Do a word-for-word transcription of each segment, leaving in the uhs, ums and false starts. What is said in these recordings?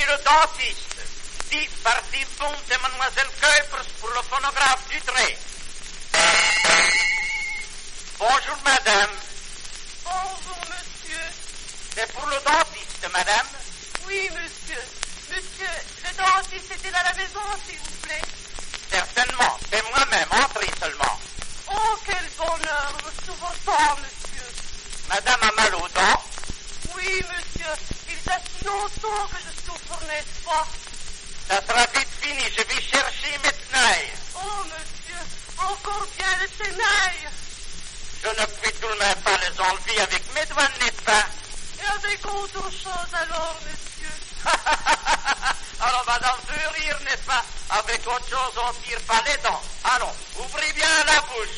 le dentiste. dix parties bonnes de Mademoiselle Kuipers pour le phonographe du trait. Bonjour, madame. Bonjour, monsieur. C'est pour le dentiste, madame? Oui, monsieur. Monsieur, le dentiste est-il à la maison, s'il vous plaît? Certainement, c'est moi-même. Entrez seulement. Oh, quel bonheur, sous vos dents, monsieur. Madame a mal aux dents? Oui, monsieur. Il y a si longtemps que je souffre, n'est-ce pas? Ça sera vite fini. Je vais chercher mes tenailles. Oh, monsieur, encore bien les tenailles. Je ne puis tout de même pas les enlever avec mes doigts, n'est-ce pas? Et avec autre chose alors, monsieur? Alors, madame veut rire, n'est-ce pas? Avec autre chose, on tire pas les dents. Allons, ouvrez bien la bouche.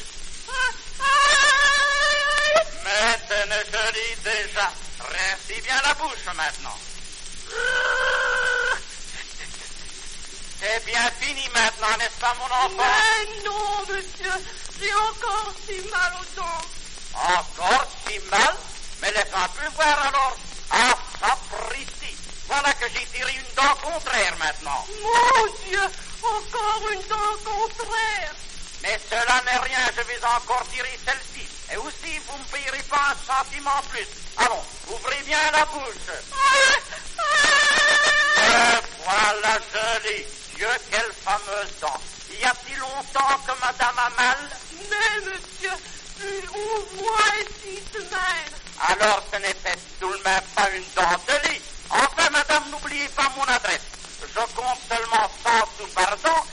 Mais c'est une jolie déjà. Rince bien la bouche maintenant. C'est bien fini maintenant, n'est-ce pas, mon enfant? Mais non, monsieur, j'ai encore si mal aux dents. Encore si mal? Mais laisse un peu voir alors. Ah, sapristi. Voilà que j'ai tiré une dent contraire maintenant. Mon Dieu, encore une dent contraire. Mais cela n'est rien, je vais encore tirer celle-ci. Et aussi, vous ne me payerez pas un centime en plus. Allons, ouvrez bien la bouche. Et voilà, jolie. Dieu, quelle fameuse dent. Y a-t-il longtemps que madame a mal? Mais, monsieur, plus onze mois et six semaines. Alors, ce n'était tout de même pas une dent de lit. Enfin, madame, n'oubliez pas mon adresse. Je compte seulement cent sous par dent